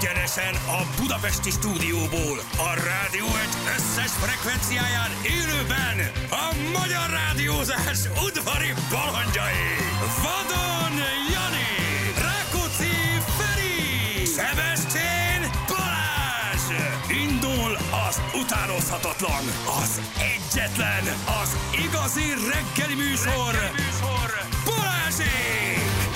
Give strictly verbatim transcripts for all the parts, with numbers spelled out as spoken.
Egyenesen a budapesti stúdióból, a Rádió egy összes frekvenciáján élőben a magyar rádiózás udvari balandjai. Vadon Jani, Rákóczi Feri, Szebestén Balázs. Indul az utánozhatatlan, az egyetlen, az igazi reggeli műsor, reggeli műsor Balázsék!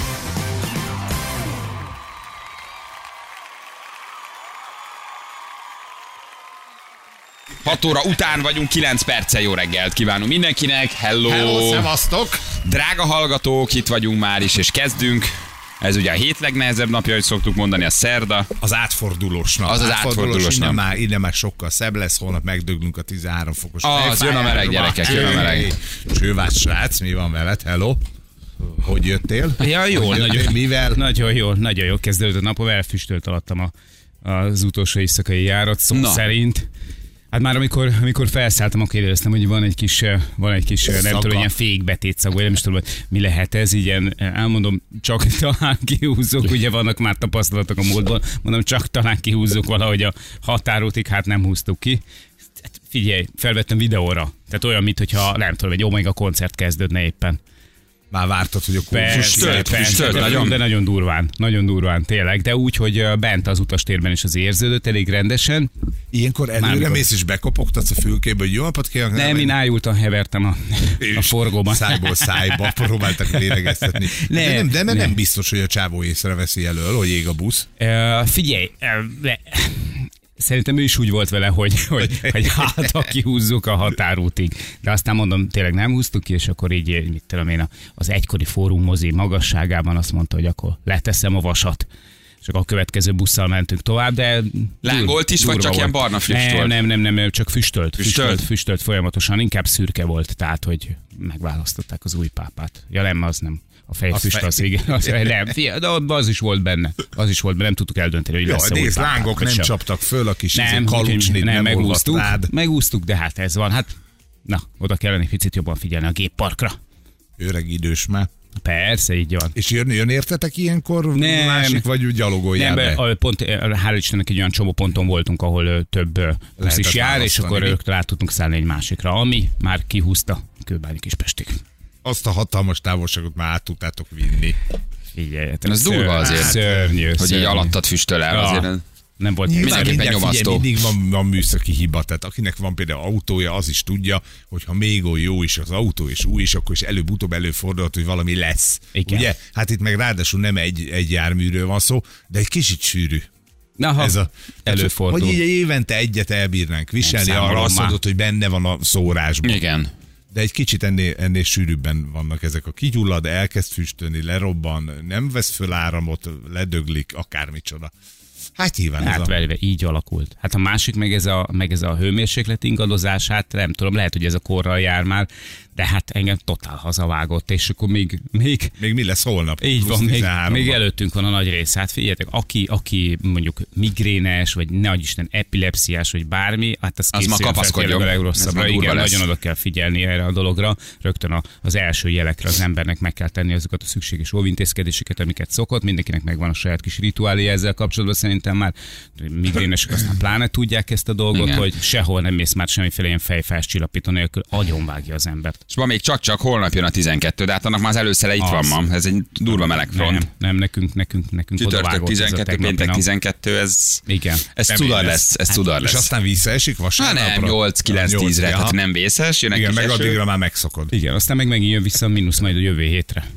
hat óra után vagyunk, kilenc perccel. Jó reggelt kívánunk mindenkinek. Hello! Hello, szevasztok! Drága hallgatók, itt vagyunk már is, és kezdünk. Ez ugye a hét legnehezebb napja, hogy szoktuk mondani, a szerda. Az átfordulós nap. Az az átfordulós nap. Innen már, innen már sokkal szebb lesz, holnap megdöglünk a tizenhárom fokos. Az, jön a meleg, gyerekek, jön a meleg. Csővász srác, mi van veled? Hello! Hogy jöttél? Ja, jól, hogy nagyon, jöttél? Mivel? Nagyon jól, nagyon jól kezdődött a napom, elfüstölt alattam a, az utolsó éjszakai járat, szó Na. szerint. Hát már amikor, amikor felszálltam, akkor éreztem, hogy van egy kis, van egy kis nem Szaka. tudom, ilyen fékbetétszag, vagy nem is tudom, mi lehet ez, ilyen, elmondom, csak talán kihúzzuk, ugye vannak már tapasztalatok a módban, mondom, csak talán kihúzzuk valahogy a határútig, hát nem húztuk ki. Hát figyelj, felvettem videóra, tehát olyan, mintha nem tudom, egy Omega koncert kezdődne éppen. Már vártad, hogy a Persze, Füstölt, persze, füstölt, de, nagyon. de nagyon durván, nagyon durván tényleg, de úgy, hogy bent az utastérben is az érződött elég rendesen. Ilyenkor előre Mármikor- mész és bekopogtatsz a fülkébe, hogy jó napot kívánok. Nem, én ájultan hevertem a, a forgóban. Szájból szájba próbáltak lélegeztetni. Nem, de nem, de nem, nem nem. biztos, hogy a csávó észreveszi elől, hogy ég a busz. Uh, figyelj, uh, de, szerintem ő is úgy volt vele, hogy, hogy, hogy hát, ha kihúzzuk a határútig. De aztán mondom, tényleg nem húztuk ki, és akkor így, mit tudom én, az egykori fórum mozi magasságában azt mondta, hogy akkor leteszem a vasat. És akkor a következő busszal mentünk tovább, de... Lángolt is, vagy durva csak ilyen volt. barna füst nem, volt? Nem, nem, nem, nem, csak füstölt. Füstölt? Füstölt, füstölt folyamatosan, inkább szürke volt, tehát, hogy megválasztották az új pápát. Ja nem, az nem. A fejfüst az, igen. Az, nem, fia, de az is volt benne. Az is volt benne, nem tudtuk eldönteni, hogy Jó, lesz-e új nézd, pápát, lángok vagy nem sem. csaptak föl, a kis Nem, kalucsnit nem, nem megúsztuk, olvadt rád. megúsztuk, de hát ez van. Hát, na, oda kellene egy picit jobban figyelni a gépparkra. Öreg idős már. Persze, így van. És jön, jön értetek ilyenkor? Nem. Másik vagy úgy gyalogoljál Nem, be? be, pont, hál' Istennek egy olyan csomó ponton voltunk, ahol ö, több ö, busz is Lehetett jár, és választani, akkor mi? rögtön át tudtunk szállni egy másikra, ami már kihúzta Kőbányi Kispestig. Azt a hatalmas távolságot már át tudtátok vinni. Figyeljetek. Ez durva azért, Szörnyű, hogy így szörnyű. alattad füstöl el, Ja. azért. Nem volt Mindenképpen Mindjárt nyomasztó. figyelj, mindig van, van műszaki hiba, tehát akinek van például autója, az is tudja, hogy ha még olyan jó is az autó, és új is, akkor is előbb-utóbb előfordulhat, hogy valami lesz. Igen. Ugye? Hát itt meg ráadásul nem egy, egy járműről van szó, de egy kicsit sűrű. Naha, Ez a, előfordul. Hogy így évente egyet elbírnánk viselni, Nem arra számolom azt már. mondod, hogy benne van a szórásban. Igen. De egy kicsit ennél, ennél sűrűbben vannak ezek a kigyullad, elkezd füstölni, lerobban, nem vesz föl áramot, ledöglik, akármicsoda. Hát nyilván ez Hát a... velve így alakult. Hát a másik meg ez a, meg ez a hőmérséklet ingadozás, hát nem tudom, lehet, hogy ez a korral jár már, de hát engem totál hazavágott, és akkor még, még Még mi lesz holnap? így van, még, tizenháromban. még előttünk van a nagy rész. Hát figyeljetek, aki, aki mondjuk migrénes, vagy ne adj Isten epilepsziás, vagy bármi, hát az, Az ma készüljön fel kapaszkodjon. tényleg a Ez legrosszabbra. ma durva Igen, lesz. nagyon oda kell figyelni erre a dologra. Rögtön a, az első jelekre az embernek meg kell tenni azokat a szükséges óvintézkedéseket, amiket szokott. Mindenkinek megvan a saját kis rituálé ezzel kapcsolatban, szerintem már migrénesek aztán pláne tudják ezt a dolgot, Igen. hogy sehol nem mész már semmiféle ilyen fejfás csillapító nélkül, agyonvágja az embert. És ma még csak-csak holnap jön a tizenkettő, de hát annak már az előszele itt van Az. ma. Ez egy durva meleg front. Nem, nem, nekünk, nekünk, nekünk Csütörtök odavágott ez a tizenkettő, tegnapi péntek nap. tizenkettő, ez, Igen. ez Kemény cudar lesz. lesz, ez cudar És lesz. aztán visszaesik Hát vasárnapra? nem, nyolc kilenc nyolc, tízre, aha. tehát nem vészes, jön egy Igen, kis meg eső. addigra már megszokod. Igen, aztán meg megint jön vissza a mínusz majd a jövő hétre.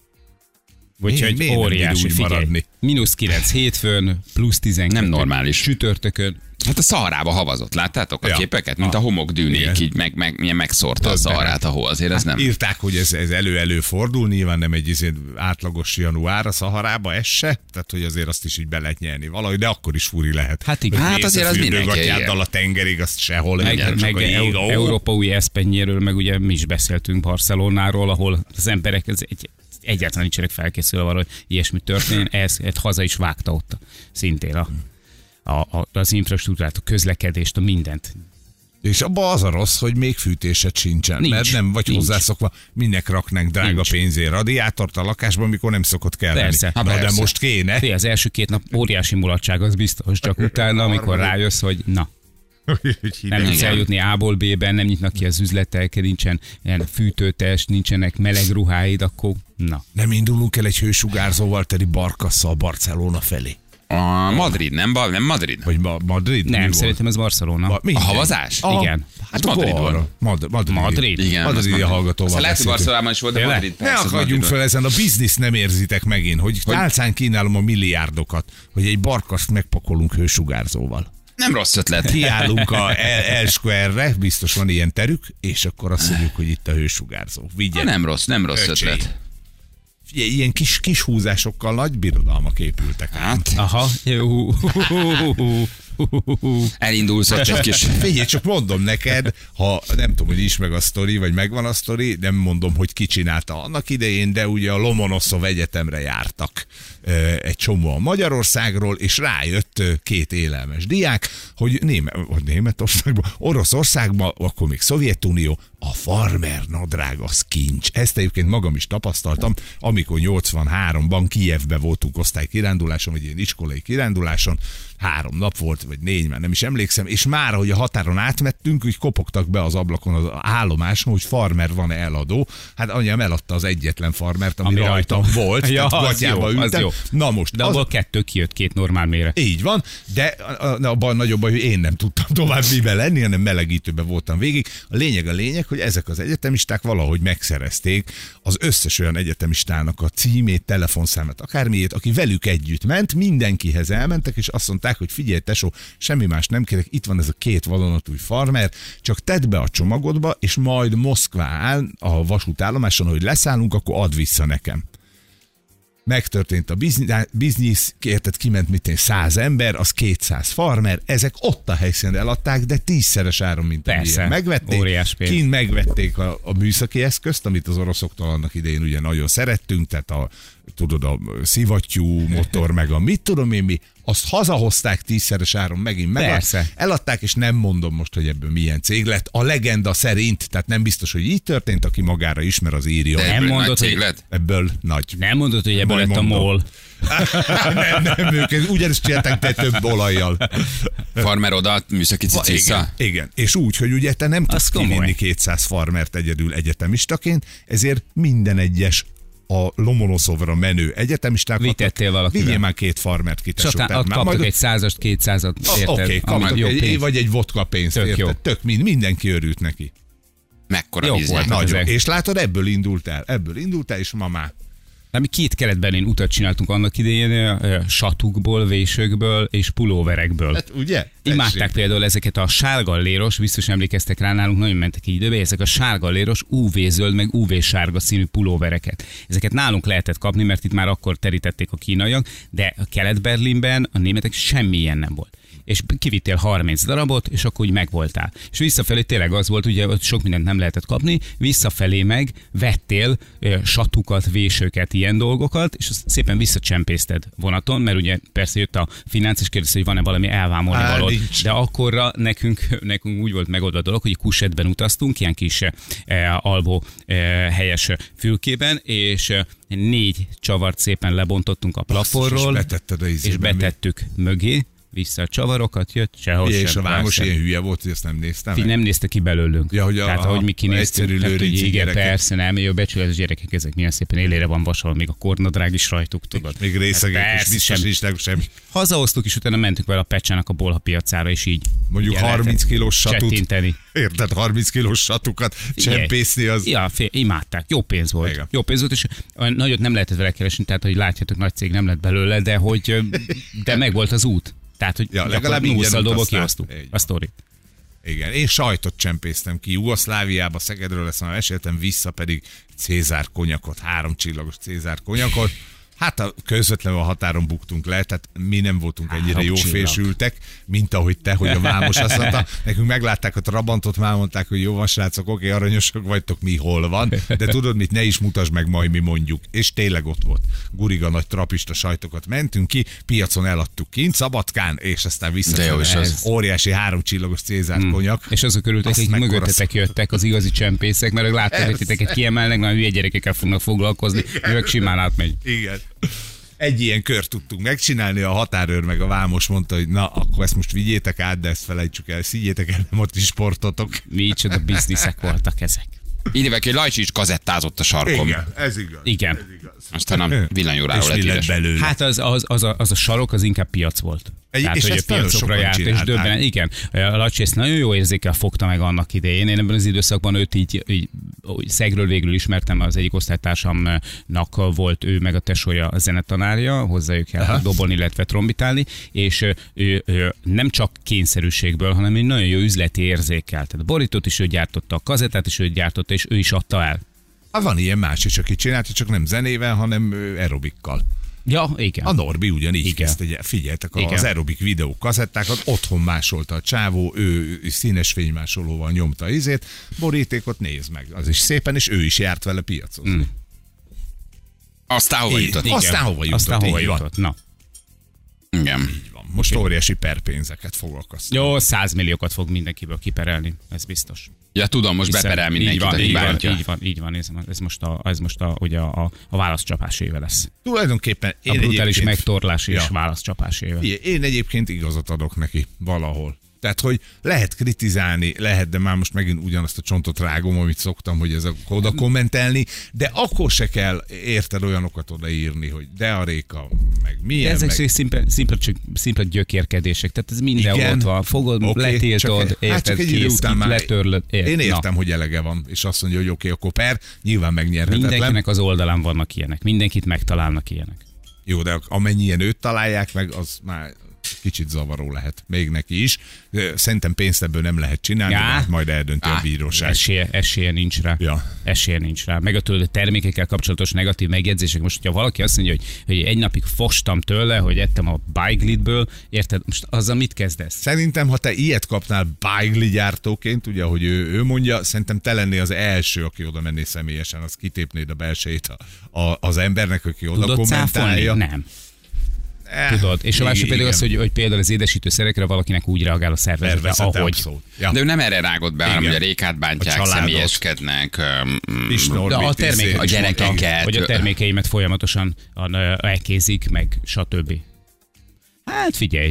Úgyhogy miért nem bír óriási, úgy figyelj. maradni? Mínusz kilenc hétfőn, plusz tizenkettő. Nem normális. Csütörtökön. Hát a Szaharába havazott, láttátok a Ja. képeket? Mint a homokdűnék, Igen. így meg, meg, milyen megszórta a Többen. Szaharát a hó, azért ez nem. Írták, hogy ez, ez elő-elő fordul, nyilván nem egy izé átlagos január a Szaharába, ez se, tehát hogy azért azt is így be lehet nyelni valahogy, de akkor is furi lehet. Hát igen. Hogy Hát mész azért a az mindenki, fürdőgatyáddal igen. a tengerig, azt sehol. Meg, igen, csak meg a e- jég, ó. Európa új eszpennyéről, meg ugye mi is beszéltünk Barcelonáról, ahol az emberek ez egy, egyáltalán nincsenek felkészülve arra, hogy ilyesmi történjen. Ez, ez haza is vágta ott szintén a, a, a, az infrastruktúrát, a közlekedést, a mindent. És abban az a rossz, hogy még fűtésed sincsen, Nincs, mert nem vagy nincs. hozzászokva, minek raknánk drága Nincs. pénzért radiátort a lakásban, mikor nem szokott kelleni. Persze. Na, Persze. de most kéne. Fé, az első két nap óriási mulatság, az biztos, csak utána, amikor rájössz, hogy na, nem tudsz Igen. eljutni A-ból B-ben, nem nyitnak ki az üzletek, nincsen ilyen fűtőtest, nincsenek meleg ruháid, akkor na. Nem indulunk el egy hősugárzóval teli barkasszal Barcelona felé. A Madrid, nem, Ba- nem Madrid? Vagy ma- Madrid? Mi Nem, volt? szerintem ez Barcelona. Ma- mindegy. A havazás? A- Igen. Hát Madrid Madrid volt. van. Mad- Madrid. Madrid? Igen. Madrid azt a hallgatóval Aztán lehet, hogy beszéltünk. Barcelonában is volt, de Tényleg? Madrid. Ne persze, akadjunk Madrid fel ezen, a biznisz nem érzitek megint, hogy tálcán kínálom a milliárdokat, hogy egy barkaszt megpakolunk hősugárzóval. Nem rossz ötlet. Kiállunk a L Square-re, biztos van ilyen terük, és akkor azt mondjuk, hogy itt a hősugárzó. Vigye. Nem rossz, nem rossz Öcsém. ötlet. Figyelj, ilyen kis, kis húzásokkal nagy birodalmak épültek ám. Hát, Aha, jó. elindulsz ott egy kis... Figyelj, csak mondom neked, ha nem tudom, hogy is meg a sztori, vagy megvan a sztori, nem mondom, hogy ki csinálta annak idején, de ugye a Lomonoszov Egyetemre jártak ö, egy csomóan Magyarországról, és rájött ö, két élelmes diák, hogy Néme, vagy Németországban, Oroszországban, akkor még Szovjetunió, a farmer nadrág az kincs. Ezt egyébként magam is tapasztaltam, amikor nyolcvanháromban Kijevbe voltunk osztálykiránduláson, vagy ilyen iskolai kiránduláson, három nap volt, vagy négy, már nem is emlékszem, és már, hogy a határon átmettünk, úgy kopogtak be az ablakon az állomáson, hogy farmer van-e eladó. Hát anyám eladta az egyetlen farmert, ami, ami rajtam volt, Ja, tehát az gatyába jó, az ültem. jó. Na most, De az, abból kettő kijött, két normál méret. így van, de abban a nagyobb baj, hogy én nem tudtam tovább miben lenni, hanem melegítőben voltam végig. A lényeg a lényeg, hogy ezek az egyetemisták valahogy megszerezték az összes olyan egyetemistának a címét, telefonszámát, akármiét, aki velük együtt ment, mindenkihez elmentek, és azt mondták, hogy figyelj tesó, semmi más nem kérek, itt van ez a két vadonatúj farmer, csak tedd be a csomagodba, és majd Moszkván a vasútállomáson, hogy leszállunk, akkor add vissza nekem. Megtörtént a biznisz, érted, kiment mit én, száz ember, az kétszáz farmer, ezek ott a helyszínen eladták, de tízszeres áron, mint Persze, amilyen megvették. óriás pénz. Kint megvették a, a műszaki eszközt, amit az oroszoktól annak idején ugye nagyon szerettünk, tehát a, tudod, a szivattyú motor, meg a mit tudom én mi, azt hazahozták tízszeres áron, megint meg Persze. eladták, és nem mondom most, hogy ebből milyen cég lett. A legenda szerint, tehát nem biztos, hogy így történt, aki magára ismer, az írja. Nem Ebből mondod, nagy cég hogy- lett? Ebből nagy. Nem mondod, hogy ebből Majd lett a mondom. mol. nem, nem, ők ugyanezt csinálták, de több olajjal. Farmer oda, műszaki cic Igen, vissza. igen, és úgy, hogy ugye te nem tudsz komoly. kivinni kétszáz farmert egyedül egyetemistaként, ezért minden egyes a Lomonoszovra menő egyetemistákat. Vitettél valakivel. Vigyél már két farmert ki, És tesó. aztán Tehát ott már kaptak majd- egy százast, kétszázat, Ah, érted? Oké, okay, Ami kaptak jó egy, pénz. vagy egy vodka pénzt, Tök érted? jó. Tök mind, mindenki örült neki. Mekkora Jó víz. volt. Nagyon. ezek. És látod, ebből indult el. Ebből indult el, és ma már. Na, mi két kelet-berlin utat csináltunk annak idején, ö, satukból, vésőkből és pulóverekből. Hát ugye? Imádták Tessék. például ezeket a sárgalléros, biztos emlékeztek rá, nálunk nagyon mentek így időbe, ezek a sárgalléros ú vé-zöld meg ú vé-sárga színű pulóvereket. Ezeket nálunk lehetett kapni, mert itt már akkor terítették a kínaiak, de a Kelet-Berlinben a németek semmi ilyen nem volt. És kivittél harminc darabot, és akkor úgy megvoltál. És visszafelé tényleg az volt, ugye ott sok mindent nem lehetett kapni, visszafelé meg vettél ö, satukat, vésőket, ilyen dolgokat, és azt szépen visszacsempészted vonaton, mert ugye persze jött a finánc, és kérdezte, hogy van-e valami elvámolni Á, való. nincs. De akkorra nekünk, nekünk úgy volt megoldva a dolog, hogy kusetben utaztunk, ilyen kis eh, alvó eh, helyes fülkében, és eh, négy csavart szépen lebontottunk a plafonról, és betetted a és izébe, mi? betettük mögé, vissza a csavarokat, jött sehogy Ugye, sem. és a vámos persze. ilyen hülye volt, hogy ezt nem néztem Ti meg. nem nézte ki belőlünk. Ja, hogy a- Tehát, ahogy mi kinéztünk, egyszerű tehát, hogy lőrinci igen, gyerekek. persze, nem, jó becsületes gyerekek, ezek milyen szépen élére van vasalva, még a kornadrág is rajtuk, tudod. Még részegek, Hát és persze, biztos semmi. is nem semmi. Hazahoztuk, és utána mentünk vele a Pecsának a bolha piacára, és így. Mondjuk igen, harminc lehetett kilós satut. csettinteni. Érted, harminc kilós satukat csempészni az... Ja, fél, imádták. Jó pénz volt. Igen. Jó pénz volt, és olyan nagyot nem lehetett vele keresni, tehát, hogy látjátok, nagy cég nem lett belőle, de hogy de meg volt az út. Tehát, hogy Ja, legalább ingyen nullszaldóból utaztál. kiosztuk Így van. a sztorit. Igen, én sajtot csempésztem ki Jugoszláviába, Szegedről lesz, már meséltem, vissza pedig Cézár konyakot, három csillagos Cézár konyakot. Hát a, közvetlenül a határon buktunk le, tehát mi nem voltunk ennyire Három jó csillag. fésültek, mint ahogy te, hogy a vámos azt mondta. Nekünk meglátták a Trabantot, már mondták, hogy jó van srácok, oké, aranyosak vagytok, mi hol van, de tudod mit, ne is mutasd meg, majd mi mondjuk. És tényleg ott volt. Guriga nagy trapista sajtokat mentünk ki, piacon eladtuk kint, Szabadkán, és aztán De jó is vissza. az. Óriási három csillagos Cézár Hmm. konyak. És azok örültek, Azt hogy mekkora mögöttetek szar. jöttek az igazi csempészek, mert ők látták, hogy titeket kiemelnek, mert hülye gyerekekkel fognak foglalkozni, ők simán átmegy. Igen. Egy ilyen kört tudtunk megcsinálni, a határőr meg a vámos mondta, hogy na, akkor ezt most vigyétek át, de ezt felejtsük el, szígyétek el, nem ott is sportotok. Micsoda bizniszek voltak ezek. Idével, hogy Lajcsi is kazettázott a sarkom. Igen, ez igaz. Igen. Ez igaz. Aztán a villanyóráról És lett mi lett híres. belőle? Hát az, az, az, a, az a sarok az inkább piac volt. Egy- Tehát, és hogy a ezt nagyon piacokra sokan járt, és csinálták. döbbenen, igen. A Lacsi ezt nagyon jó érzékkel fogta meg annak idején. Én ebben az időszakban őt így, így úgy szegről végül ismertem, az egyik osztálytársamnak volt ő meg a tesója a zenetanárja, hozzájuk el dobolni, illetve trombitálni, és ő, ő, ő nem csak kényszerűségből, hanem egy nagyon jó üzleti érzékkel. Tehát a borítót is ő gyártotta, a kazettát is ő gyártotta, és ő is adta el. Hát van ilyen más is, aki csinálta, csak nem zenével, hanem ö, aerobikkal. Ja, igen. A Norbi ugyanígy Igen. kezdte, figyeltek, Igen. az aerobik videó kazettákat, otthon másolta a csávó, ő színes fénymásolóval nyomta a izét, borítékot nézd meg, az is szépen, és ő is járt vele piacozni. Mm. Aztán hova Így. jutott? Igen. Aztán hova jutott, Aztán hova így van. jutott? Na. Igen. Így van. Most óriási perpénzeket fog akasztani. Jó, százmilliókat fog mindenkiből kiperelni, ez biztos. Ja, tudom, most Hiszen beperel mindenkit, így van, aki így van, bántja. így van, így van, ez, ez most a, ez most a, ugye a, a válaszcsapás éve lesz. Tulajdonképpen A én brutális egyébként- megtorlás és Ja. válaszcsapás éve. Figyelj, én egyébként igazat adok neki valahol. Tehát, hogy lehet kritizálni, lehet, de már most megint ugyanazt a csontot rágom, amit szoktam, hogy ezek oda kommentelni, de akkor se kell érted olyanokat odaírni, hogy de a Réka, meg De milyen, ezek meg... szimpla, szimpla, csak, szimpla gyökérkedések, tehát ez mindenhol Igen. ott van. Fogod, Oké, letiltod, csak- érted, hát csak egy idő kész, után itt már- letörlöd. Ért, Én értem, na. hogy elege van, és azt mondja, hogy oké, akkor per, nyilván megnyerhetetlen. Mindenkinek az oldalán vannak ilyenek, mindenkit megtalálnak ilyenek. Jó, de amennyien őt találják meg, az már kicsit zavaró lehet. Még neki is. Szerintem pénzt ebből nem lehet csinálni, Já. de hát majd eldönti a bíróság. Esélye, esélye nincs rá. Ja. Esélye nincs rá. Meg a tőle termékekkel kapcsolatos negatív megjegyzések. Most, hogyha valaki azt mondja, hogy, hogy egy napig fostam tőle, hogy ettem a Baiglitből, érted? Most azzal mit kezdesz? Szerintem, ha te ilyet kapnál Baigli gyártóként, ugye, ahogy ő, ő mondja, szerintem te lennél az első, aki oda menné személyesen, az kitépnéd a belsejét a, a, az embernek, aki oda Tudod cáfolni? kommentálja. Nem. Eh, Tudod. És a másik igen, pedig az, igen. hogy, hogy például az édesítőszerekre valakinek úgy reagál a szervezete, Tervezete ahogy. abszolút. Ja. De ő nem erre rágott be, hanem Igen. hogy a Rékát bántják, A családot. személyeskednek, öm, Is De a Norbit, termék, izé, a gyerekeket. hogy a termékeimet folyamatosan ö, elkézik, meg stb. Hát figyelj,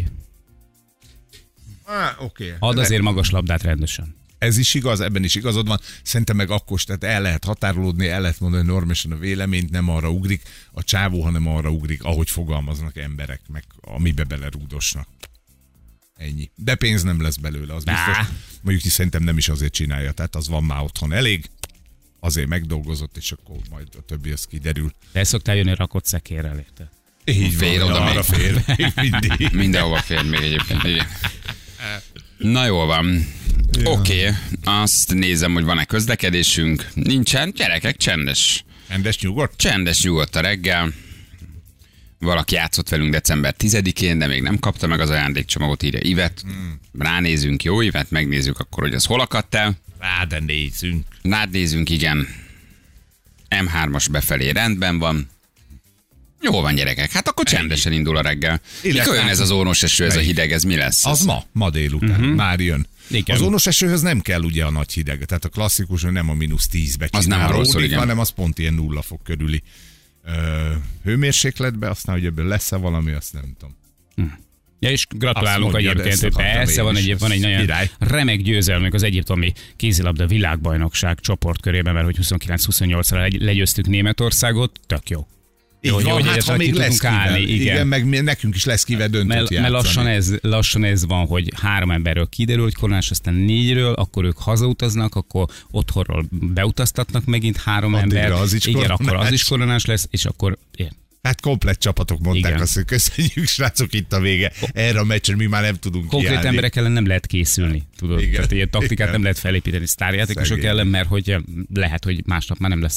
Ah, oké. add azért magas labdát rendesen. Ez is igaz, ebben is igazod van. Szerintem meg akkor, tehát el lehet határolódni, el lehet mondani normálisan a véleményt, nem arra ugrik a csávó, hanem arra ugrik, ahogy fogalmaznak emberek, meg amibe belerúdosnak. Ennyi. De pénz nem lesz belőle, az biztos. Á. Mondjuk szerintem nem is azért csinálja, tehát az van már otthon elég, azért megdolgozott, és akkor majd a többi az kiderül. De el szoktál jönni rakott szekérrel, érted? Így Fér van, oda arra még. fér, mindig. Mindenhova fér még egyébként. Igen. Na jól van. Oké, okay. Azt nézem, hogy van-e közlekedésünk. Nincsen. Gyerekek, csendes. Rendes nyugodt? Csendes, nyugodt a reggel. Valaki játszott velünk december tizedikén, de még nem kapta meg az ajándékcsomagot, írja Ivet. Hmm. Ránézünk, jó Ivet, megnézzük akkor, hogy az hol akadt el. Rá, de nézzünk. Rád nézünk, igen. em hármas befelé rendben van. Jó van, gyerekek, hát akkor csendesen indul a reggel. Illetve- Mikor jön ez az ónos eső, ez a Melyik? hideg, ez mi lesz? Az ez? ma, ma délután, uh-huh. már jön. Igen. Az ónos esőhöz nem kell ugye a nagy hideg, tehát a klasszikus, hogy nem a mínusz tízbe Az nem arról szól, igen. hanem az pont ilyen nulla fok körüli ö, hőmérsékletbe, aztán, hogy ebből lesz-e valami, azt nem tudom. Ja, és gratulálunk Azt mondja, de egyébként, ezt hogy akartam persze én van is, egy, van egy ez nagyon király. remek győzelmünk az egyiptomi kézilabda világbajnokság csoportkörében, mert hogy huszonkilenc huszonnyolcra legy- legyőztük Németországot, tök jó. Így Jó, van, hogy hát egyáltalán ha még ki lesz tudunk kivel. állni, Igen. igen. igen, meg mi- nekünk is lesz kivel döntőt Mert, játszani. mert lassan, ez, lassan ez van, hogy három emberről kiderül, hogy koronás, aztán négyről, akkor ők hazautaznak, akkor otthonról beutaztatnak megint három Addigra ember. az is igen, koronás. akkor az is koronás lesz, és akkor igen. Hát komplett csapatok mondták Igen. azt, hogy köszönjük, srácok, itt a vége. Erre a meccsen mi már nem tudunk Konkrét kiállni. emberek ellen nem lehet készülni, tudod? Igen. Tehát ilyen taktikát Igen. nem lehet felépíteni sztárjátékosok Szegény. ellen, mert hogy lehet, hogy másnap már nem lesz ott.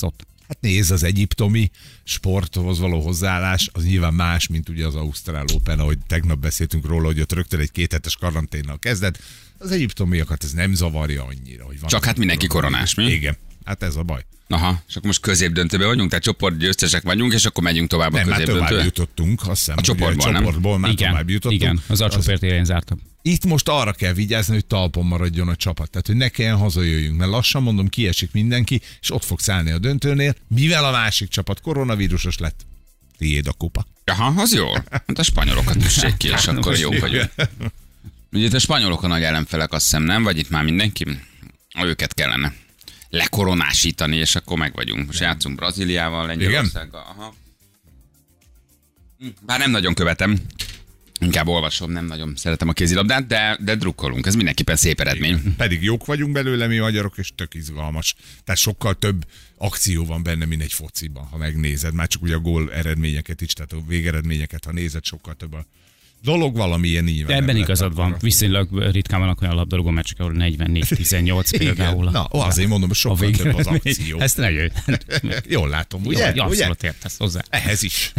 Hát nézd, az egyiptomi sporthoz való hozzáállás az nyilván más, mint ugye az Ausztrál Open, ahogy tegnap beszéltünk róla, hogy ott rögtön egy kéthetes karanténnal kezdett. Az egyiptomiakat ez nem zavarja annyira, hogy van. Csak hát mindenki koronás, mi? Igen, hát ez a baj. Aha, és akkor most középdöntőben vagyunk, tehát csoportgyőztesek vagyunk, és akkor megyünk tovább a Nem, már tovább középdöntőbe. jutottunk, azt hiszem. A csoportból, ugye, nem? csoportból már Igen, tovább jutottunk. igen, az a csoport élén zártam. Itt most arra kell vigyázni, hogy talpon maradjon a csapat. Tehát, hogy ne kelljen hazajöjjünk, mert lassan mondom, kiesik mindenki, és ott fogsz állni a döntőnél, mivel a másik csapat koronavírusos lett. Tiéd a kupa. Aha, az jó. Hát a spanyolokat üssék ki, és akkor jók vagyunk. Ugye itt a spanyolok a nagy ellenfelek, azt hiszem, nem? Vagy itt már mindenki? Őket kellene lekoronásítani, és akkor meg vagyunk. Most játszunk Brazíliával, Lengyelországgal. Aha. Bár nem nagyon követem. Inkább olvasom, nem nagyon szeretem a kézilabdát, de, de drukkolunk. Ez mindenképpen szép eredmény. Igen. Pedig jók vagyunk belőle mi magyarok, és tök izgalmas. Tehát sokkal több akció van benne, mint egy fociban, ha megnézed. Már csak ugye a gól eredményeket is, tehát a végeredményeket, ha nézed, sokkal több a dolog valamilyen nyilván. Ebben igazad van. Viszonylag ritkán vannak olyan labdarúgó meccsek, ahol negyvennégy tizennyolc például. Na, azért mondom, hogy sokkal több az akció. Ezt nagyon. Jól látom, ugye? Jó, ugye? abszolút értesz hozzá. Ehhez is.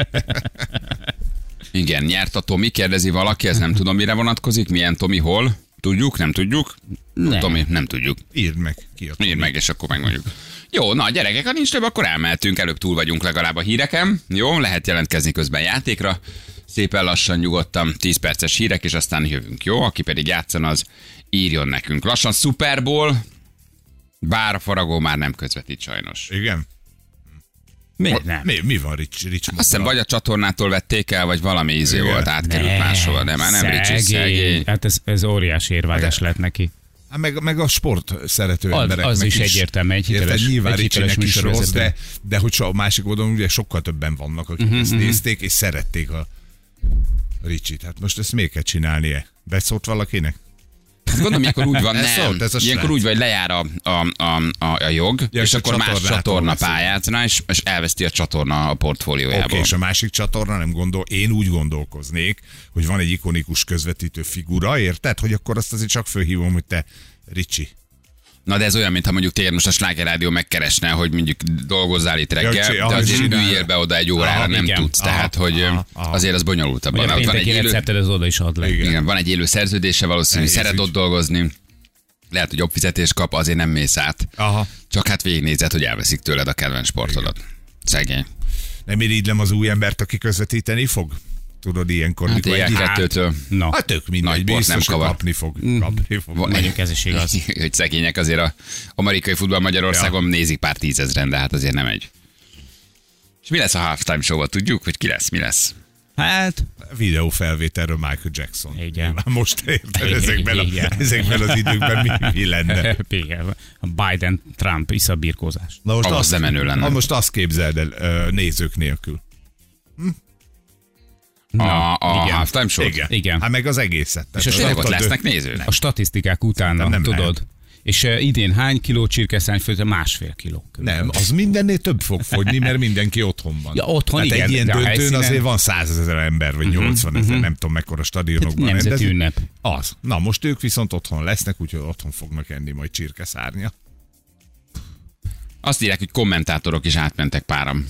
Igen, nyert a Tomi, kérdezi valaki, ez nem tudom mire vonatkozik, milyen Tomi, hol? Tudjuk, nem tudjuk? Nem. Tomi, nem tudjuk. Írd meg ki a Tomi. Írd meg, és akkor megmondjuk. Jó, na gyerekek, ha nincs több, akkor elmehetünk, előbb túl vagyunk legalább a híreken. Jó, lehet jelentkezni közben játékra. Szépen lassan, nyugodtan, tíz perces hírek, és aztán jövünk. Jó, aki pedig játszan, az írjon nekünk. Lassan Super Bowl, bár a Faragó már nem közvetít sajnos. Igen? Miért nem? Mi, mi van Rich, Rich Azt hiszem, vagy a csatornától vették el, vagy valami ízé Igen. volt, átkerült máshova, de már nem Ricsi, szegény. Hát ez, ez óriási érvágás lett neki. Hát meg, meg a sport szerető Az- embereknek az is egyértelmű, egy hiteles- Érted, nyilván egy hiteles Ricsinek is rossz, műsorvezető. de, de hogy a másik oldalon ugye sokkal többen vannak, akik Mhm, ezt nézték, és szerették a Ricsit. Hát most ezt még kell csinálnie. Beszólt valakinek? Hát gondolom, ilyenkor úgy van, Ez nem. szólt, ez a Ilyenkor srác. úgy vagy lejár a, a, a, a, a jog, Ja, és és a akkor más csatornától csatorna veszik. pályáz rá, és, és elveszti a csatorna a portfóliójából. Oké, és a másik csatorna nem gondol, én úgy gondolkoznék, hogy van egy ikonikus közvetítő figura, érted? Hogy akkor azt azért csak fölhívom, hogy te Ricsi. Na de ez olyan, mintha mondjuk téged most a Sláger Rádió megkeresne, hogy mondjuk dolgozzál itt reggel, Ja, csi- de aha, azért csinálja. üljél be oda egy órára, Aha, nem igen. tudsz. Aha, Tehát, hogy aha, aha. azért az bonyolultabb. Vagy Van, a ott van egy pénteki élő, recepted, az oda is ad le. Igen. igen, van egy élő szerződése, valószínűleg Nehéz szeret ügy. ott dolgozni. Lehet, hogy jobb fizetést kap, azért nem mész át. Aha. Csak hát végignézed, hogy elveszik tőled a kedvenc sportodat. Szegény. Nem irigylem az új embert, aki közvetíteni fog? Tudod, ilyenkor Hát mikor ilyen egy kettőtől. Na, Hát tök mindegy, Nagy bort biztos, nem hogy kavar. kapni fog. Kapni fog. Van- mondjuk ez is igaz. hogy szegények azért a amerikai futball Magyarországon nézik pár tízezren, de hát azért nem egy. És mi lesz a halftime show-val? Tudjuk, hogy ki lesz, mi lesz? Hát, Videófelvételről Michael Jackson. Igen. Nyilván most érted, Igen, ezekben, a, igen. ezekben az időkben mi, mi lenne. igen, a Biden-Trump iszabírkózás. Na most Az azt, nem menő lenne. Na most azt képzeld el, ö, nézők nélkül. A, a igen. halftime show? Igen. Igen. Hát meg az egészet. Tehát És az tényleg ott a dö- lesznek nézők? A statisztikák utána, Nem, nem tudod. lehet. És uh, idén hány kiló csirkeszányfőt? Másfél kiló. Nem, az mindennél több fog fogyni, mert mindenki otthon van. Ja, otthon, hát igen, egy ilyen de a döntőn helyszínen- azért van százezer ember, vagy nyolcvan ezer, nem tudom mekkora stadionokban Nemzeti rendezik. ünnep. Az. Na most ők viszont otthon lesznek, úgyhogy otthon fognak enni majd csirkeszárnya. Azt írják, hogy kommentátorok is átmentek páram.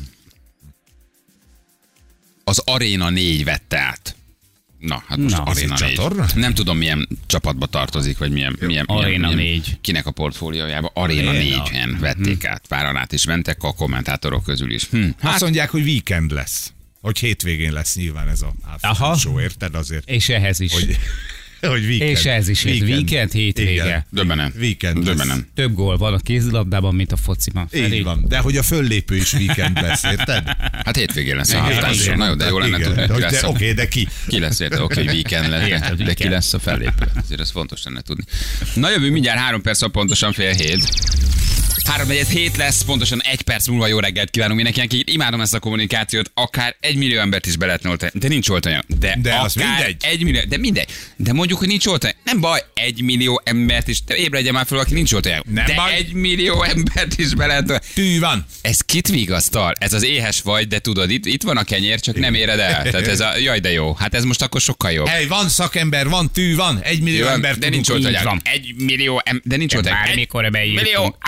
Az Arena négy vette át. Na, hát most Na, az Arena egy négy. csatorna? Nem tudom, milyen csapatba tartozik, vagy milyen, milyen, Arena milyen, négy. Kinek a portfóliójába. Arena Arena. négyen vették át. Páran át is mentek a kommentátorok közül is. Hm. Hát, azt mondják, hogy weekend lesz. Hogy hétvégén lesz nyilván ez a Aha. halftime show, érted? Azért, És ehhez is. hogy, hogy weekend. És ez is, ez weekend, hétvége. Igen. Döbbenem. Weekend lesz. Döbbenem. Több gól van a kézilabdában, mint a fociban. Így van. De hogy a föllépő is weekend lesz, érted? Hát hétvégén lesz a Igen, halftime igen. show. Na jó, de jó lenne Igen. tudni, hogy ki Hogy lesz de, a... Oké, de ki? Ki lesz, érted? Oké, hogy weekend lesz, Érted, de, de ki weekend. lesz a fellépő? Azért ez fontos lenne tudni. Na jövő mindjárt három perc, pontosan fél hét. Három negyed hét lesz, pontosan egy perc múlva jó reggelt kívánunk mindenkinek. Én imádom ezt a kommunikációt, akár egy millió embert is be lehetne oltani, de nincs oltanja. De, De az akár mindegy. Egy millió, de mindegy. De mondjuk, hogy nincs oltanja. Nem baj, egy millió embert is, te ébredjen már fel, aki nincs oltanja. Nem de baj. egy millió embert is be lehet oltani. Tű van. Ez kit vigasztal? Ez az éhes vagy, de tudod, itt, itt van a kenyér, csak nem éred el. Tehát ez a, jaj de jó. Hát ez most akkor sokkal jobb. Hey, van szakember, van tű, van. Egy millió Jó, ember de nincs tudunk, oltanya. így van. Egy millió, em- de nincs oltanya. Egy Bármikor beírtunk, millió itt ember. akár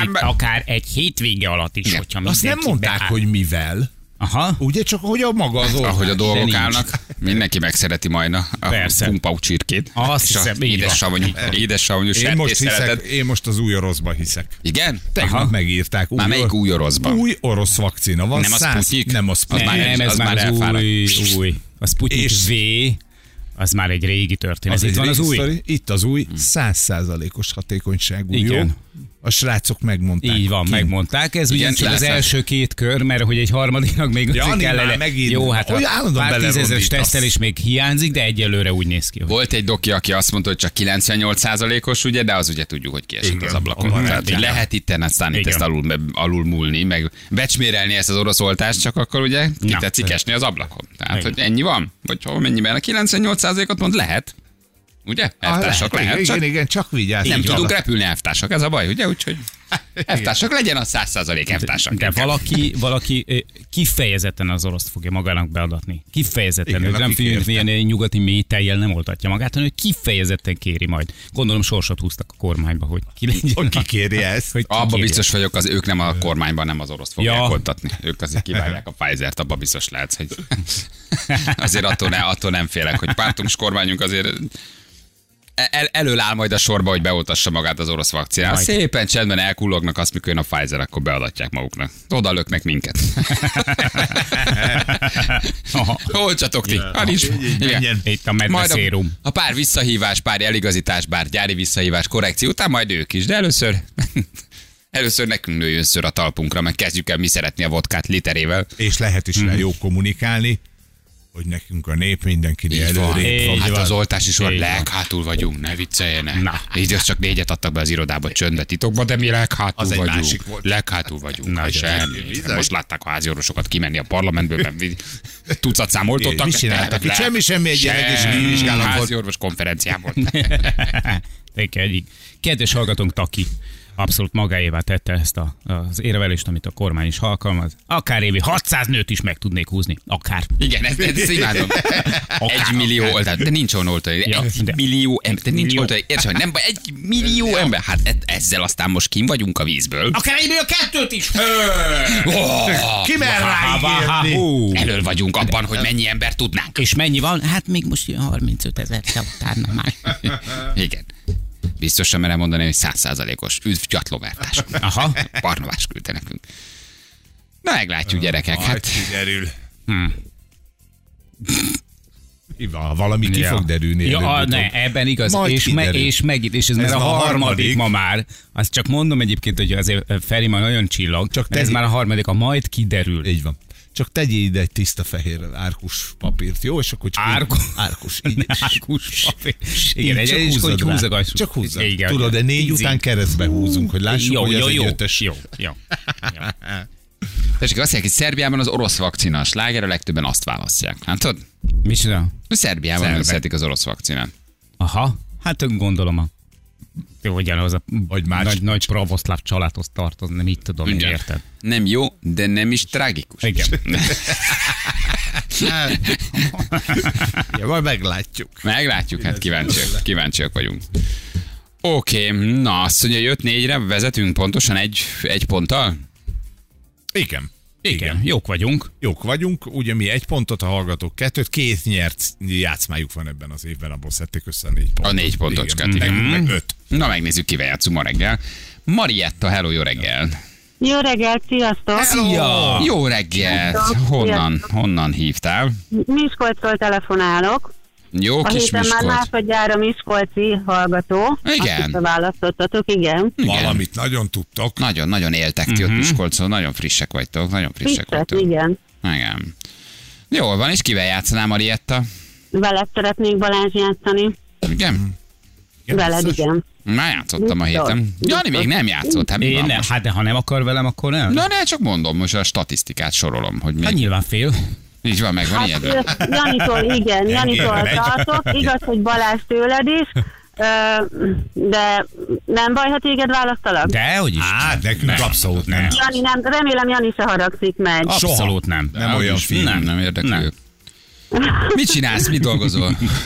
akár egy hétvége alatt is, Igen. hogyha Azt nem mindenki mondták, beáll. hogy mivel. Aha. Ugye csak, hogy a maga az ország. Ahogy a dolgok nincs. állnak, mindenki megszereti majd a, a Persze. pumpau csirkét. Azt és a hiszem, így édes van. savanyú, édes savanyú Én most, hiszek, sertészeletet. én most az új oroszba hiszek. Igen? Tegnap Aha. megírták. Már melyik új oroszban? Új orosz vakcina van. Nem a száz, Sputnik? Nem a Az Sputnik. már Nem, az ez már már az elfáradt. új, új. A Sputnik És- V, az már egy régi történet. Az Itt egy van az régi új. sztori. Itt az új, száz százalékos hatékonyságú. Igen. Jó? A srácok megmondták. Így van, Kint. megmondták. Ez Igen, ugyancsak az látszás. első két kör, mert hogy egy harmadiknak még Jani, azért már kellene. megint. Jó, hát Hogy a állandóan pár tízezeres belerondítasz. tesztelés még hiányzik, de egyelőre úgy néz ki. Hogy... Volt egy doki, aki azt mondta, hogy csak kilencvennyolc százalékos, ugye, de az ugye tudjuk, hogy kiesik Igen, az ablakon. abban Tehát, hogy igen. lehet itten aztán itt Igen. ezt alul, alul múlni, meg becsmérelni ezt az orosz oltást, csak akkor ugye ki Na. tetszik esni az ablakon. Tehát, Igen. hogy ennyi van? Vagy hol mennyiben? A kilencvennyolc százalékot mond lehet. Ugye? Ah, Elvtársak lehet, igen, csak igen, igen, csak vigyázz. nem Így tudunk van. repülni elvtársak, ez a baj, ugye? Úgyhogy elvtársak legyen a száz százalék elvtársak. De valaki, valaki ö, kifejezetten az oroszt fogja magának beadatni. Kifejezetten. Igen, Igen, nem aki figyelj, kérte. ilyen nyugati mélytejjel nem oltatja magát, hanem hogy kifejezetten kéri majd. Gondolom sorsot húztak a kormányba, hogy ki legyen. Hogy kikérje ezt. Hogy ki Abba kérje. biztos vagyok, az ők nem a kormányban, nem az orosz fogják Ja. oltatni. Ők azért kiválják a Pfizer-t, abba biztos lehetsz, hogy azért attól, ne, attól nem félek, hogy pártunk, kormányunk azért el, elől áll majd a sorba, hogy beoltassa magát az orosz vakcinát. Majd. Szépen csendben elkullognak, azt mikor jön a Pfizer, akkor beadatják maguknak. Oda löknek minket. Aha. Oltsatok ti. Ja, nincs. így, így Igen. menjen. Itt a medve Majd a, szérum. a pár visszahívás, pár eligazítás, bár gyári visszahívás, korrekció után majd ők is, de először először nekünk nőjön ször a talpunkra, meg kezdjük el mi szeretni a vodkát literével. És lehet is rá jó kommunikálni, hogy nekünk a nép mindenkinél Így van. előrébb van. Hát van. az oltás is van, Így van. leghátul vagyunk, ne vicceljenek. Na. Így az csak négyet adtak be az irodába csöndbe titokba, de mi leghátul Az egy vagyunk. másik volt. Leghátul vagyunk. Na, Na, de semmi. bizony. Most látták a házi orvosokat kimenni a parlamentből, mert vi- tucat számoltottak. Mit csináltak? Le- Semmi, semmi, egy gyerek és Semmi. vizsgálat volt. Házi orvos konferenciából. Tényleg egyik. Kedves hallgatónk Taki abszolút magáévá tette ezt a, az érvelést, amit a kormány is alkalmaz. Akár évi hatszáz nőt is meg tudnék húzni. Akár. Igen, ezt, ezt imádom. Egy millió oltás, de nincs olyan oltani. Ja, Egy de- millió ember, de nincs Millió. oltani. Értsd, hogy nem baj, egy millió ember. Hát e- ezzel aztán most kim vagyunk a vízből. Akár évi a kettőt is. Oh, Ki mer ráígérni? Hú. elől vagyunk abban, hogy mennyi ember tudnánk. És mennyi van? Hát még most jön harmincöt ezer, de utána már. Igen. Biztosan merem mondani, hogy száz százalékos. Üdv gyatlóváltás. Aha. Barnabás küldte nekünk. Na, meglátjuk, gyerekek. Majd Hát kiderül. Hmm. Iva, valami ki fog derülni. Ja, a, előbb-utóbb. ne, ebben igaz. Majd És, me, kiderül. és megint, és ez, Ez ez már a a harmadik, harmadik. ma már. Azt csak mondom egyébként, hogy azért Feri ma nagyon csillag, Csak csak ez te- már a harmadik, a majd kiderül. Így van. Csak tegyél ide egy tiszta fehér árkus papírt, jó? És akkor csak Árkus? árkus. Így. Árkus papír. Igen, Igen, egy, csak és húzzad hogy rá. húzogassuk. Csak húzzad. Igen, Tudod, de négy tíz után év. keresztbe húzunk, hogy lássuk, jó, hogy jó, ez egy jó, ötös. jó, jó, jó. tessék, azt mondják, hogy Szerbiában az orosz vakcina a sláger, a legtöbben azt választják. Hát tudod? Mi csinál? Szerbiában Szerbek. nem szeretik az orosz vakcinát. Aha, hát gondolom a jó, ugyanaz a Vagy más. nagy, nagy pravoszláv családhoz tartozni, nem így tudom, én Ugye? érted. Nem jó, de nem is tragikus. Igen. Ja, majd meglátjuk. Meglátjuk, hát kíváncsiak, kíváncsiak vagyunk. Oké, na azt mondja, jött négyre, vezetünk pontosan egy, egy ponttal? Igen. Igen, jók vagyunk. Jók vagyunk, ugye mi egy pontot, a hallgatók kettőt, két nyert játszmájuk van ebben az évben, abból szedték össze a négy pontot. A négy pontocskát, igen. igen. Meg, meg öt. Na megnézzük, kivel játszunk ma reggel. Marietta, hello, jó reggel. Jó reggelt, sziasztok! Szia! Jó reggelt. Honnan, honnan hívtál? Miskolcról telefonálok. Jó A kis héten már Miskolc. másodjára miskolci hallgató. Igen. Azt választottatok, igen. Igen. Valamit nagyon tudtok. Nagyon, nagyon éltek ti ott Miskolcon, nagyon frissek vagytok, nagyon frissek Biztos, vagytok. igen. Igen. Jól van, és kivel játszanál, Marietta? Veled szeretnék Balázs játszani. Igen? Igen, Veled, biztos? igen. Már játszottam a Biztos. héten. Jani még nem játszott, hát mi Én van nem, most? hát de ha nem akar velem, akkor nem. Na ne, csak mondom, most a statisztikát sorolom, hogy Hát mi. nyilván fél. Így van, megvan Hát, ilyen. ö, Janitól, igen, Janitól megy. tartok. Igaz, hogy Balázs tőled is. Ö, de nem baj, ha téged választalak? De, hogy is. Hát, nekünk abszolút nem. Jani nem, remélem Jani se haragszik meg. Abszolút nem. Nem olyan film. Nem, nem érdekli Nem. ők. Mit csinálsz, mit dolgozol?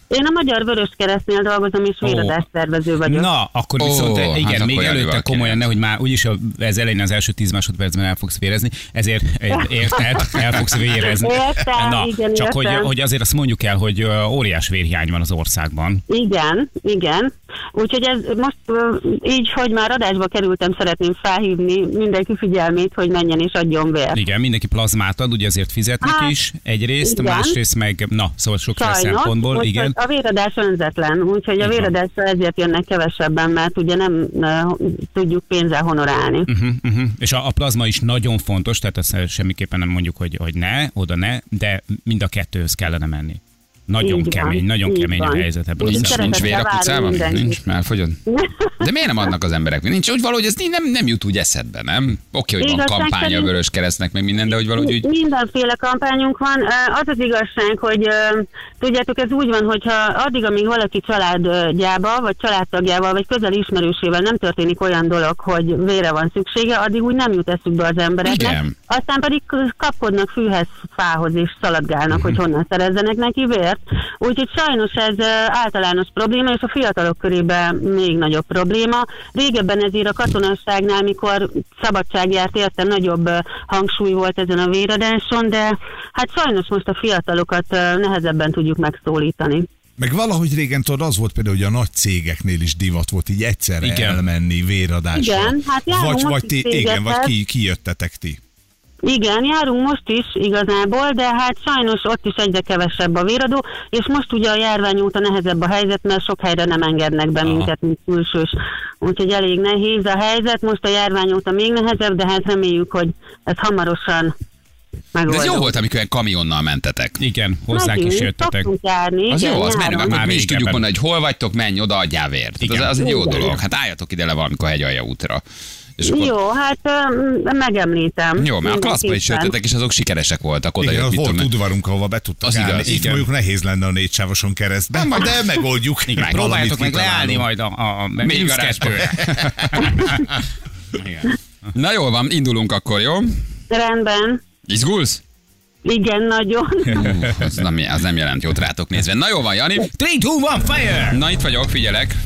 Én a Magyar Vöröskeresztnél dolgozom, és véradás szervező vagyok. Na, akkor Ó, viszont hát igen, akkor még Janival előtte komolyan, kéne. nehogy már úgyis a- ez elején az első tíz másodpercben el fogsz vérezni, ezért érted, el fogsz vérezni. Értem, Na, igen, csak hogy, értem. hogy azért azt mondjuk el, hogy ö, óriás vérhiány van az országban. Igen, igen. Úgyhogy ez most ö, így, hogy már adásba kerültem, szeretném felhívni mindenki figyelmét, hogy menjen és adjon vért. Igen, mindenki plazmát ad, ugye ezért fizetnek Hát, is egyrészt, igen. másrészt meg, na, szóval sokféle Sajnos, szempontból, úgyhogy igen. a véradás önzetlen, úgyhogy a Így van. véradásra ezért jönnek kevesebben, mert ugye nem uh, tudjuk pénzzel honorálni. Uh-huh, uh-huh. És a, a plazma is nagyon fontos, tehát azt semmiképpen nem mondjuk, hogy, hogy ne, oda ne, de mind a kettőhöz kellene menni. Nagyon Így van, kemény, nagyon így kemény a van. helyzet ebben. Így a Nincs, szempontból. nincs vér a Szeretettel várom kucában? mindenkit. Nincs, elfogyod? De miért nem adnak az emberek? Nincs, úgy valahogy ez nem, nem jut úgy eszedbe, nem? Oké, hogy van Igazság kampánya a szerint- Vöröskeresztnek, meg minden, de hogy valahogy úgy... Mindenféle kampányunk van. Ö, Az az igazság, hogy ö, tudjátok, ez úgy van, hogyha addig, amíg valaki családjába, vagy családtagjával, vagy közel ismerősével nem történik olyan dolog, hogy vére van szüksége, addig úgy nem jut eszükbe az embereknek. Igen. Aztán pedig kapkodnak fűhez, fához és szaladgálnak, hogy honnan szerezzenek neki vért. Úgyhogy sajnos ez ö, általános probléma, és a fiatalok körében még nagyobb probléma. Régebben ezért a katonasságnál, mikor szabadságjárt érte, nagyobb ö, hangsúly volt ezen a véradáson, de hát sajnos most a fiatalokat ö, nehezebben tudjuk megszólítani. Meg valahogy régen tudod, az volt például, hogy a nagy cégeknél is divat volt így egyszerre Igen. elmenni véradásra. Igen, hát járunk vagy, most vagy is ti, igen, vagy cégekhez. ki, ki jöttetek ti. Igen, járunk most is igazából, de hát sajnos ott is egyre kevesebb a véradó, és most ugye a járvány óta nehezebb a helyzet, mert sok helyre nem engednek be Aha. minket, mint külsős. Úgyhogy elég nehéz a helyzet, most a járvány óta még nehezebb, de hát reméljük, hogy ez hamarosan De megoldódik. ez jó volt, amikor ilyen kamionnal mentetek. Igen, hozzánk is jöttetek. Szoktunk járni, Az igen, jó, az menő, nyáron. akkor Már mi is régebben. tudjuk mondani, hogy hol vagytok, menj oda, adjál vért. Az, Igen. az egy jó Igen. dolog. Hát álljatok ide le valamikor hegyalja útra. És akkor... Jó, hát ö, megemlítem. Jó, mert a klasszba is mindenképpen. jöttetek, és azok sikeresek voltak. Oda Igen, jött, az mit volt tudom én. udvarunk, ahova be tudtak Az állni. igaz, Itt igen. mondjuk nehéz lenne a négysávoson keresztben, de megoldjuk. Igen, Próbáljátok meg Valamit leállni kitalálunk. majd a, a Még mínusz garázsba. kettőre. Igen. Na jól van, indulunk akkor, jó? Rendben. Izgulsz? Igen, nagyon. Hú, az, nem, az nem jelent jót rátok nézve. Na jó van, Jani. három, kettő, egy, fire! Na itt vagyok, figyelek.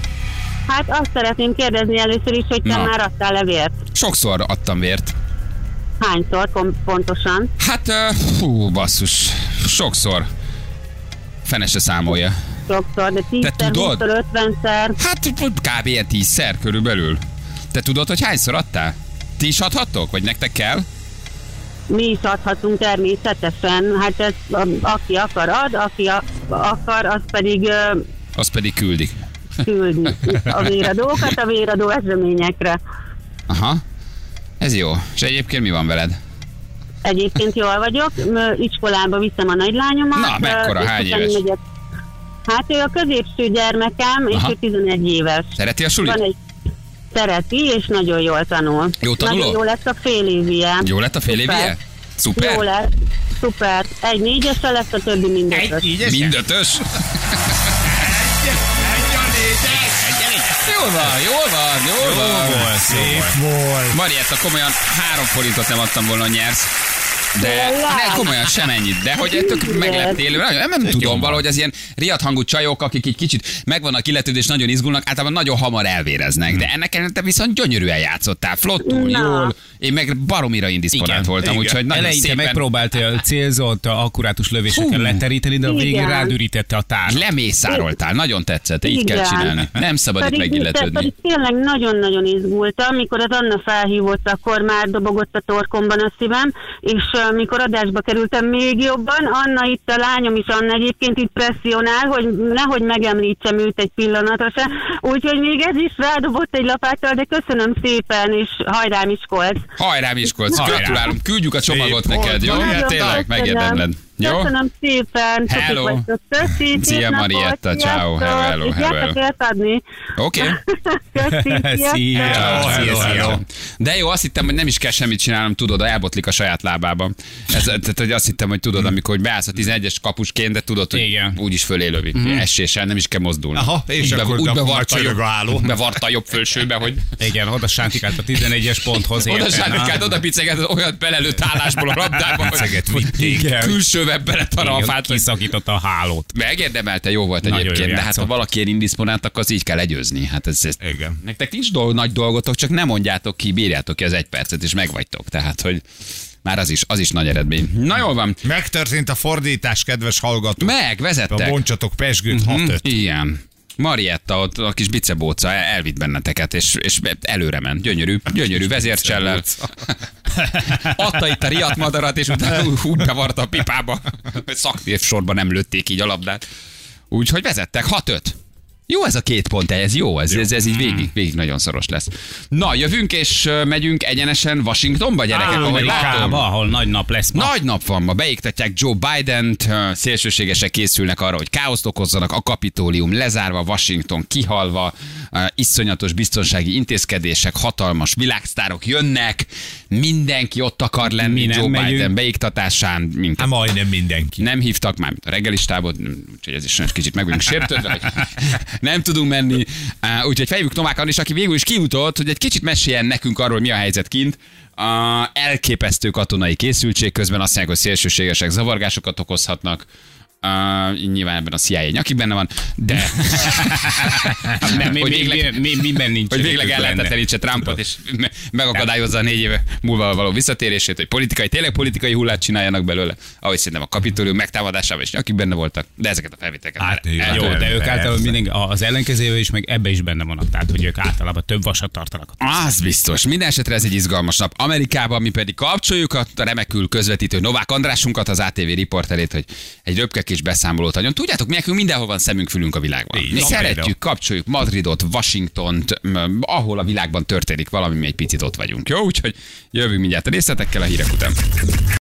Hát azt szeretném kérdezni először is, hogy te Na. már adtál levért. Sokszor adtam vért. Hányszor kom- pontosan? Hát, uh, hú, basszus, sokszor. Fene se számolja. Sokszor, de tízszer, tudod? húszszor, ötvenszer. Hát kb. Ilyen tízszer körülbelül. Te tudod, hogy hányszor adtál? Ti is adhattok? Vagy nektek kell? Mi is adhatunk természetesen. Hát ez a, aki akar ad, aki a, akar, az pedig ö, Az pedig küldik. küldi a véradókat a véradó eseményekre. Aha. Ez jó. És egyébként mi van veled? Egyébként jól vagyok, Ö, iskolába viszem a nagylányomat. Na, mekkora? ö, és Hány utána éves? megyek. Hát ő a középső gyermekem, és Aha. ő tizenegy éves. Szereti a sulit? Van egy szereti, és nagyon jól tanul. Jó tanuló? Nagyon jó lesz a fél évje. Jó lett a fél Szuper. évje? Szuper? Jó lesz, szuper. Egy négyesre lesz, a többi mind Egy ötös. négyes? Mind ötös? Jól van, jól van, jól van. Szép volt. Marietta, komolyan három forintot nem adtam volna, nyersz. De Jaj. ne, komolyan sem ennyit, de hogy tök megleptél. Nem, nem tudom, valahogy az ilyen riadhangú csajok, akik egy kicsit megvannak illetőd és nagyon izgulnak, általában nagyon hamar elvéreznek. De ennek ellenére te viszont gyönyörűen játszottál, flottul, Na. jól. Én meg baromira indisponált voltam, igen. úgyhogy nagyon Eleinte szépen megpróbáltál célzott, akkurátus lövéseken Hú. leteríteni, de a végén Igen. rádürítette a tár. lemészároltál, nagyon tetszett, így kell Igen. csinálni. Nem szabad itt Pedig, megilletődni. pedig tényleg nagyon-nagyon izgultam, mikor az Anna felhívott, akkor már dobogott a torkomban a szívem, és uh, mikor adásba kerültem még jobban, Anna itt, a lányom is, Anna egyébként itt presszionál, hogy nehogy megemlítsem őt egy pillanatra se, úgyhogy még ez is rádobott egy lapáttal, de köszönöm szépen, és hajrá Miskolc! Hajrá Miskolc, Hajrá. gratulálunk, küldjük a csomagot Szép neked, jó? volt. Nagyon Tényleg, köszönöm. megérdemled. Jó? Köszönöm szépen, Hello. csokik vagytok, köszi, szép Szia, napot, Marietta, ciao, sziasztok. hello, hello, És gyertek hello. ért adni. Oké. Köszi, Szia. sziasztok. Hello, Szia, hello. szia. De jó, azt hittem, hogy nem is kell semmit csinálnom, tudod, elbotlik a saját lábában. Ez, tehát, hogy azt hittem, hogy tudod, amikor hogy beállsz a tizenegyes kapusként, de tudod, hogy Igen. úgyis fölélövi. Eséssel nem is kell mozdulni. Aha, és Úgy be- akkor úgy de akkor bevarta már jobb, csörög a álló. bevarta a jobb fölsőbe, hogy Igen, oda sántikált a tizenegyes ponthoz. oda érted? sárkált, oda piceget, olyan belelőtt állásból a labdába, hogy Piceget vitték. Igen. külsővel webbe lett a ralfát. Kiszakította a hálót. Megérdemelte, jó volt egyébként, de hát ha valaki ilyen indisponált, akkor az így kell legyőzni. Hát ez, ez Igen. nektek nincs dolg, nagy dolgotok, csak nem mondjátok ki, bírjátok ki az egy percet, és megvagytok. Tehát, hogy már az is, az is nagy eredmény. Na jól van. Megtörtént a fordítás, kedves hallgatók. Meg, vezettek. Bontsatok pesgőt, hat öt. Igen. Marietta, ott a kis bicebóca elvitt benneteket, és, és előre ment. Gyönyörű, gyönyörű vezércsellel. Adta itt a riadt madarat, és utána úgy bevarta a pipába. Szaktév sorban nem lőtték így a labdát. Úgyhogy vezettek hat öt. Jó ez a két pont, ez jó, ez, ez, ez így végig, végig nagyon szoros lesz. Na, jövünk és megyünk egyenesen Washingtonba, gyerekek, ahogy látom. Ahol nagy nap lesz ma. Nagy nap van ma, beiktatják Joe Bident, szélsőségesek készülnek arra, hogy káoszt okozzanak, a Kapitólium lezárva, Washington kihalva, iszonyatos biztonsági intézkedések, hatalmas világsztárok jönnek, mindenki ott akar lenni Mi Joe Biden megyünk. beiktatásán. Minket. Hát majdnem mindenki. Nem hívtak már, mint a reggelistábot, úgyhogy ez is kicsit meg vagyunk sértődve, hogy nem tudunk menni. Uh, úgyhogy fejjük Novák Andris, aki végül is kijutott, hogy egy kicsit meséljen nekünk arról, mi a helyzet kint. Uh, elképesztő katonai készültség közben azt mondják, hogy szélsőségesek zavargásokat okozhatnak. Uh, nyilván ebben a C I A nyakig benne van, de nem, mi, hogy végleg, mi, mi, miben nincs. Hogy végleg ellehetetlenítse Trumpot, és megakadályozza a négy éve múlva való visszatérését, hogy politikai, tényleg politikai hullát csináljanak belőle, ahogy szerintem a Kapitólium megtámadásában is nyakig benne voltak, de ezeket a felvételeket. Hát, jó, de ők általában mindig az ellenkezőjével is, meg ebbe is benne vannak, tehát hogy ők általában több vasat tartanak. Az biztos. Minden esetre ez egy izgalmas nap. Amerikában mi pedig kapcsoljuk a remekül közvetítő Novák Andrásunkat, az á té vé riporterét, hogy egy röpke kis beszámolót adjon. Tudjátok, mi nekünk mindenhol van szemünk, fülünk a világban. Mi szeretjük, kapcsoljuk Madridot, Washingtont, ahol a világban történik valami, mi egy picit ott vagyunk. Jó, úgyhogy jövünk mindjárt a részletekkel a hírek után.